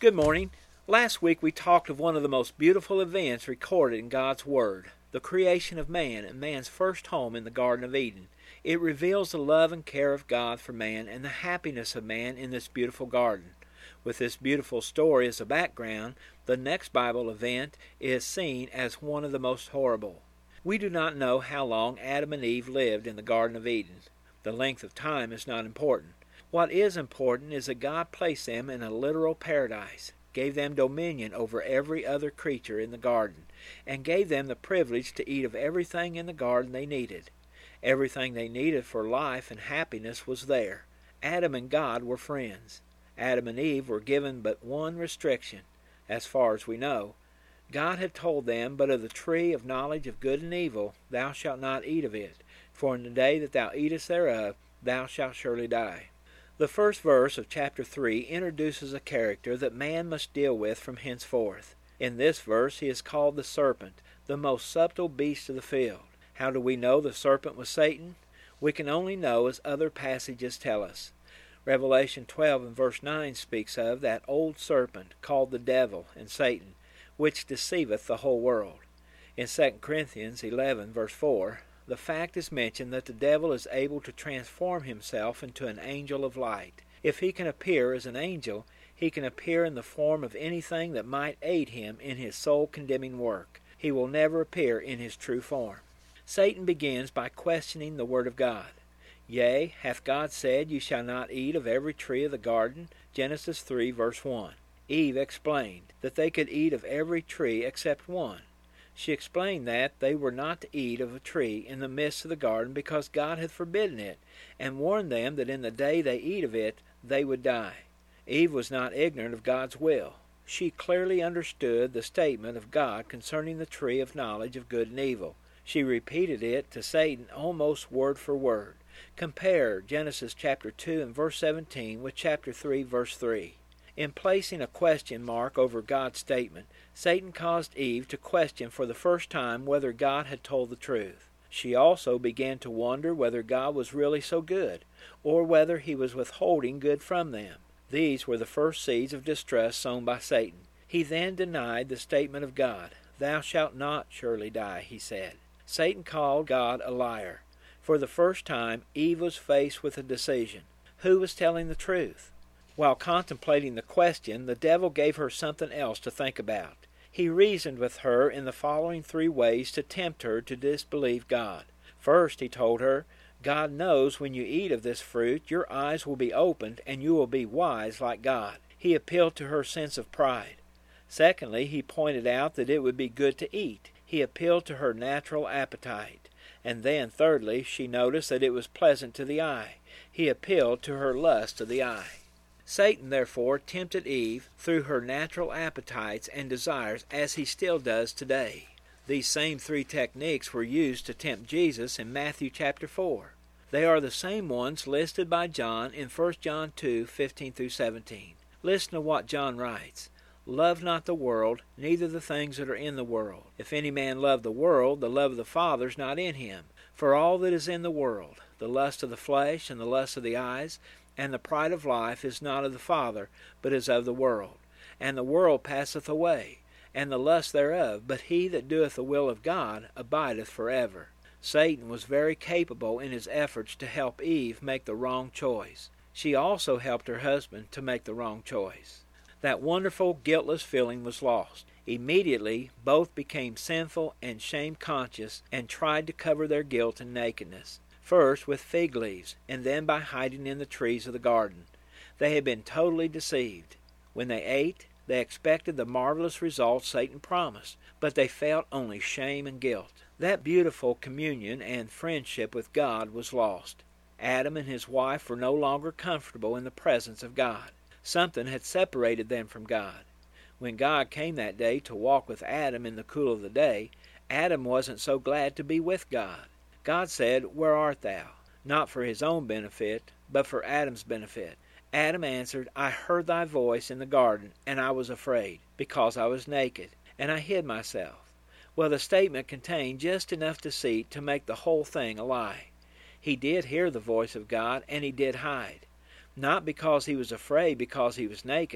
Good morning. Last week we talked of one of the most beautiful events recorded in God's Word, the creation of man and man's first home in the Garden of Eden. It reveals the love and care of God for man and the happiness of man in this beautiful garden. With this beautiful story as a background, the next Bible event is seen as one of the most horrible. We do not know how long Adam and Eve lived in the Garden of Eden. The length of time is not important. What is important is that God placed them in a literal paradise, gave them dominion over every other creature in the garden, and gave them the privilege to eat of everything in the garden they needed. Everything they needed for life and happiness was there. Adam and God were friends. Adam and Eve were given but one restriction, as far as we know. God had told them, "But of the tree of knowledge of good and evil thou shalt not eat of it, for in the day that thou eatest thereof thou shalt surely die." The first verse of chapter 3 introduces a character that man must deal with from henceforth. In this verse he is called the serpent, the most subtle beast of the field. How do we know the serpent was Satan? We can only know as other passages tell us. Revelation 12 and verse 9 speaks of that old serpent called the devil and Satan, which deceiveth the whole world. In 2 Corinthians 11 verse 4, the fact is mentioned that the devil is able to transform himself into an angel of light. If he can appear as an angel, he can appear in the form of anything that might aid him in his soul-condemning work. He will never appear in his true form. Satan begins by questioning the Word of God. Yea, hath God said, "You shall not eat of every tree of the garden"? Genesis 3 verse 1. Eve explained that they could eat of every tree except one. She explained that they were not to eat of a tree in the midst of the garden because God had forbidden it, and warned them that in the day they eat of it, they would die. Eve was not ignorant of God's will. She clearly understood the statement of God concerning the tree of knowledge of good and evil. She repeated it to Satan almost word for word. Compare Genesis chapter 2 and verse 17 with chapter 3 verse 3. In placing a question mark over God's statement, Satan caused Eve to question for the first time whether God had told the truth. She also began to wonder whether God was really so good, or whether he was withholding good from them. These were the first seeds of distrust sown by Satan. He then denied the statement of God. "Thou shalt not surely die," he said. Satan called God a liar. For the first time, Eve was faced with a decision. Who was telling the truth? While contemplating the question, the devil gave her something else to think about. He reasoned with her in the following three ways to tempt her to disbelieve God. First, he told her, "God knows when you eat of this fruit, your eyes will be opened and you will be wise like God." He appealed to her sense of pride. Secondly, he pointed out that it would be good to eat. He appealed to her natural appetite. And then, thirdly, she noticed that it was pleasant to the eye. He appealed to her lust of the eye. Satan, therefore, tempted Eve through her natural appetites and desires as he still does today. These same three techniques were used to tempt Jesus in Matthew chapter 4. They are the same ones listed by John in 1 John 2, 15 through 17. Listen to what John writes. "Love not the world, neither the things that are in the world. If any man love the world, the love of the Father is not in him. For all that is in the world, the lust of the flesh, and the lust of the eyes, and the pride of life is not of the Father, but is of the world. And the world passeth away, and the lust thereof, but he that doeth the will of God abideth forever." Satan was very capable in his efforts to help Eve make the wrong choice. She also helped her husband to make the wrong choice. That wonderful, guiltless feeling was lost. Immediately, both became sinful and shame-conscious and tried to cover their guilt and nakedness. First with fig leaves, and then by hiding in the trees of the garden. They had been totally deceived. When they ate, they expected the marvelous results Satan promised, but they felt only shame and guilt. That beautiful communion and friendship with God was lost. Adam and his wife were no longer comfortable in the presence of God. Something had separated them from God. When God came that day to walk with Adam in the cool of the day, Adam wasn't so glad to be with God. God said, "Where art thou?" Not for his own benefit, but for Adam's benefit. Adam answered, "I heard thy voice in the garden, and I was afraid, because I was naked, and I hid myself." Well, the statement contained just enough deceit to make the whole thing a lie. He did hear the voice of God, and he did hide. Not because he was afraid because he was naked.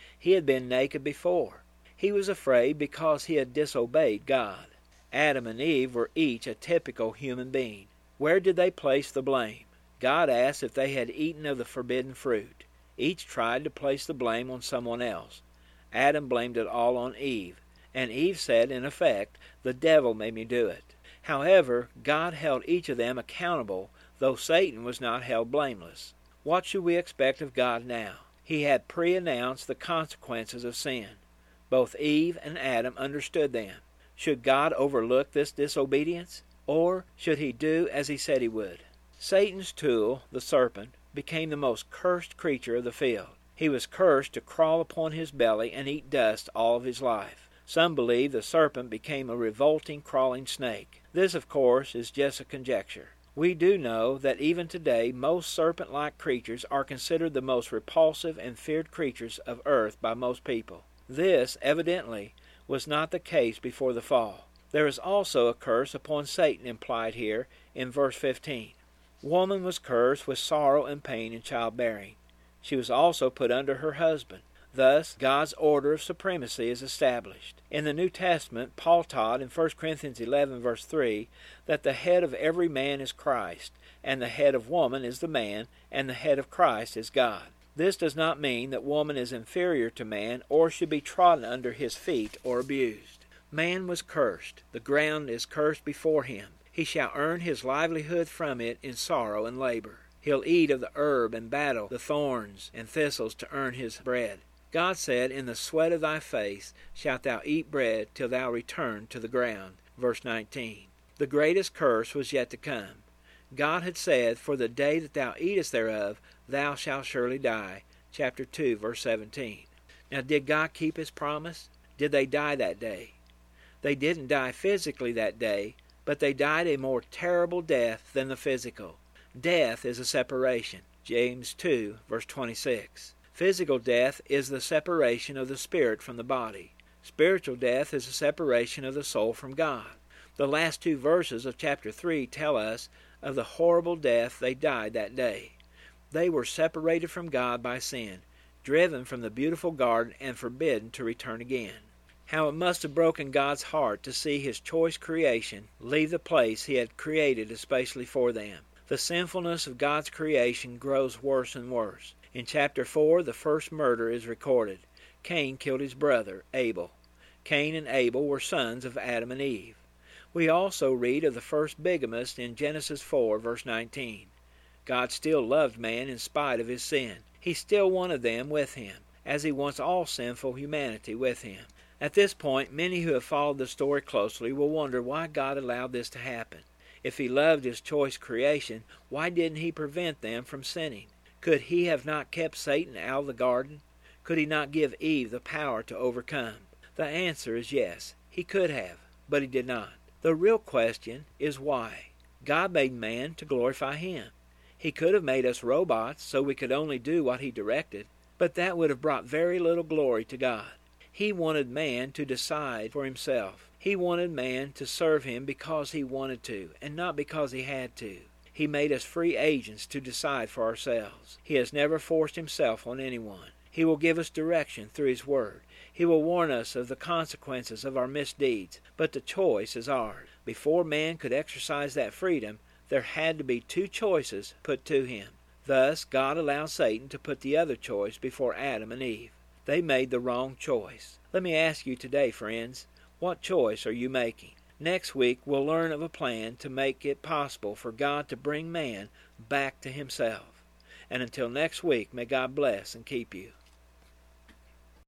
He had been naked before. He was afraid because he had disobeyed God. Adam and Eve were each a typical human being. Where did they place the blame? God asked if they had eaten of the forbidden fruit. Each tried to place the blame on someone else. Adam blamed it all on Eve, and Eve said, in effect, "The devil made me do it." However, God held each of them accountable, though Satan was not held blameless. What should we expect of God now? He had pre-announced the consequences of sin. Both Eve and Adam understood them. Should God overlook this disobedience? Or should he do as he said he would? Satan's tool, the serpent, became the most cursed creature of the field. He was cursed to crawl upon his belly and eat dust all of his life. Some believe the serpent became a revolting, crawling snake. This, of course, is just a conjecture. We do know that even today most serpent-like creatures are considered the most repulsive and feared creatures of earth by most people. This, evidently, was not the case before the fall. There is also a curse upon Satan implied here in verse 15. Woman was cursed with sorrow and pain in childbearing. She was also put under her husband. Thus, God's order of supremacy is established. In the New Testament, Paul taught in 1 Corinthians 11, verse 3, that the head of every man is Christ, and the head of woman is the man, and the head of Christ is God. This does not mean that woman is inferior to man or should be trodden under his feet or abused. Man was cursed. The ground is cursed before him. He shall earn his livelihood from it in sorrow and labor. He'll eat of the herb and battle the thorns and thistles to earn his bread. God said, "In the sweat of thy face shalt thou eat bread till thou return to the ground." Verse 19. The greatest curse was yet to come. God had said, "For the day that thou eatest thereof, thou shalt surely die." Chapter 2, verse 17. Now, did God keep his promise? Did they die that day? They didn't die physically that day, but they died a more terrible death than the physical. Death is a separation. James 2, verse 26. Physical death is the separation of the spirit from the body. Spiritual death is a separation of the soul from God. The last two verses of chapter 3 tell us of the horrible death they died that day. They were separated from God by sin, driven from the beautiful garden, and forbidden to return again. How it must have broken God's heart to see his choice creation leave the place he had created especially for them. The sinfulness of God's creation grows worse and worse. In chapter 4, the first murder is recorded. Cain killed his brother, Abel. Cain and Abel were sons of Adam and Eve. We also read of the first bigamist in Genesis 4, verse 19. God still loved man in spite of his sin. He still wanted them with him, as he wants all sinful humanity with him. At this point, many who have followed the story closely will wonder why God allowed this to happen. If he loved his choice creation, why didn't he prevent them from sinning? Could he have not kept Satan out of the garden? Could he not give Eve the power to overcome? The answer is yes, he could have, but he did not. The real question is why. God made man to glorify him. He could have made us robots so we could only do what he directed, but that would have brought very little glory to God. He wanted man to decide for himself. He wanted man to serve him because he wanted to, and not because he had to. He made us free agents to decide for ourselves. He has never forced himself on anyone. He will give us direction through his word. He will warn us of the consequences of our misdeeds, but the choice is ours. Before man could exercise that freedom, there had to be two choices put to him. Thus, God allowed Satan to put the other choice before Adam and Eve. They made the wrong choice. Let me ask you today, friends, what choice are you making? Next week, we'll learn of a plan to make it possible for God to bring man back to himself. And until next week, may God bless and keep you.